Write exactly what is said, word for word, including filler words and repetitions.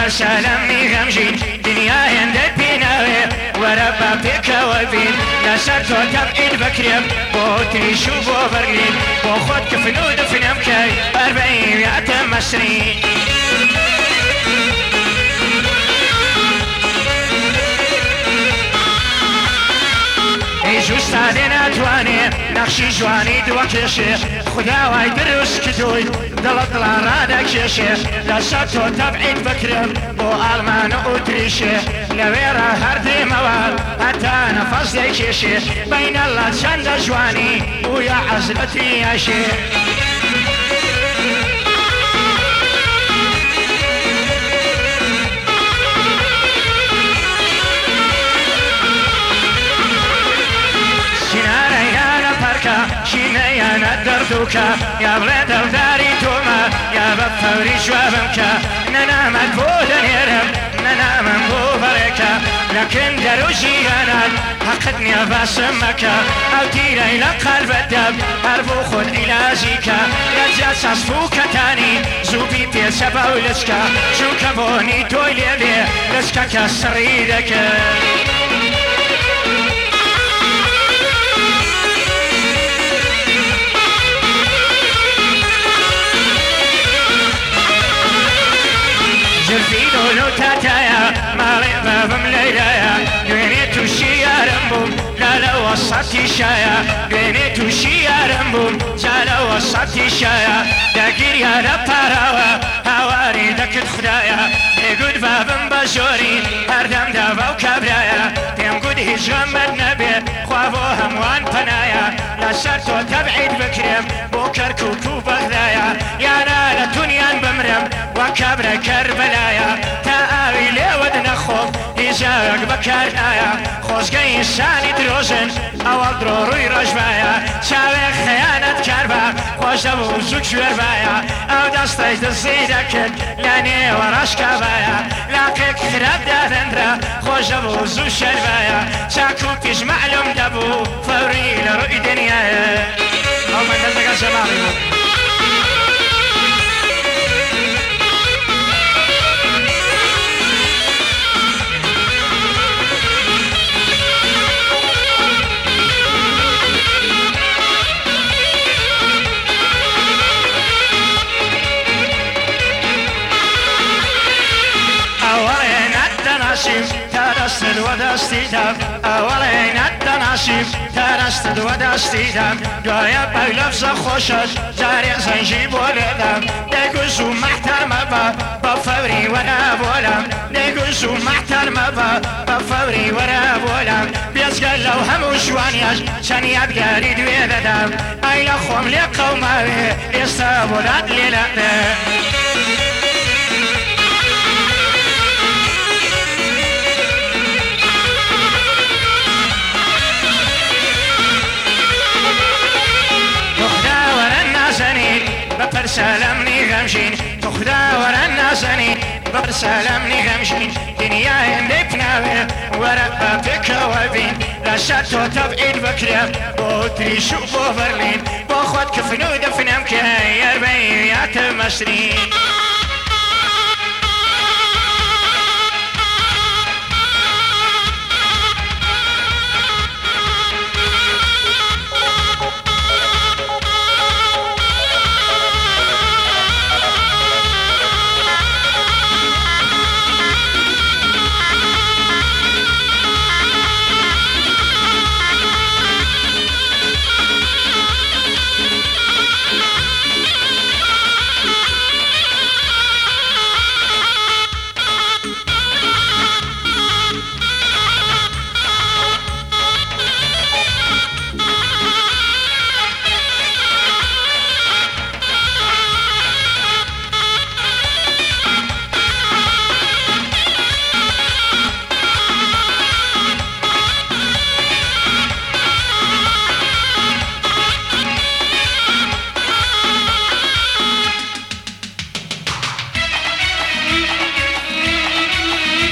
بەرسەلەمی غەمژین دنیا هێندە پێناوێ وەرە با پێکەوە بین لەسەر تۆ تەبعید بکرێم بۆ تریش و بۆ بەرلین بۆ خۆت کفن و دفنم کەی بەربەیاتە مەسرین جوستانێ ناتوانێ نەخشی جوانی دووەکێشێ خوداوای دروست کردووی دڵت دڵا ڕادەکێشێ لەسەر تۆ تەبعید بکرێم بۆ ئاڵمانە و تریشێ لەوێرە هەردێمەوە هەتا نەفەس دەیکێشێ بەینەڵە چەندە جوانی و یا حەزرەتی یاشێ شینەیانە دەردووکە یا بڵێ دڵداری تۆمە یا بە فەوری جوابم کە نەنامەت بۆ دەنێرم نەنامم بۆ بەڕێکە لەکن دەروژی هەنان حەقت نییە باسم مەکە ئەو تیرەی لە قەلبەتدەب هەر بۆ خۆت عیلاجیکە لەجا چەسبووکەتانی زووبی پێچە بەو لچکە چونکە بۆنی تۆی لێبێ لچکەکە سڕی دەکەن جرفی دولو تاتایا ماڵێ بابم لەیلایە دوێنێ تووشی یارم بووم لا لە وەسەتی شایە دوێنێ تووشی یارم بووم جا لە وەسەتی شایە داگیریا لە پاراوە هاواری دەکرد خودایە پێگوت بابم بە ژۆری هەردەمدا باو کابرایە پێم گوت هیچ غەمت نەبێ خوا بۆ هەمووان پەنایە لەسەر تۆ تەبعید بکرێم بۆ کەرکووک و بەغدایە یانە لە دونیان بمرم وە کابرا کەربەلایە تا ئاوی لێوەت نەخۆم هیچاوێک بەکار نایە خۆزگەی ئینسانی درۆژن ئەوە درۆ ڕووی ڕەشبایە چاوێک خەیانەت کار بە خۆش دەبوو زوو کوێربایە ئەو دەستەی دزی دەکرد لە نێوە ڕەشکابایە لاقێک خراپ دادەندرا خۆش دەبوو زوو شەربایە چاک و پیش مەعلوم دەبوو فەوری لە ڕووی دنیایە ئەو من دەستەکە شەماڵی بوو ترستد و دستیدم اولین ناشیم ترستد و دستیدم دویا بای لفظ خوشش جاری زنجی بولدم نگوزو محترمه با با فوری و نبولم نگوزو محترمه با با فوری و نبولم بیزگل لو همو جوانیش چن یادگاری دوی دادم ایلا خوم لی قوماوی استابولاد لیلانه بەرسەلەمنی غەمژین تۆ خوداوەرە نازەنی بەرسەلەمنی غەمژین دنیا هێندەی پناوێ وەرە بە پێکەوە بین لەسەر تۆ تەبعید بکرێم بۆ تریش و بۆ بەرلین بۆ خۆت کفن و دەفنم کە یاربەیاتە مەسرین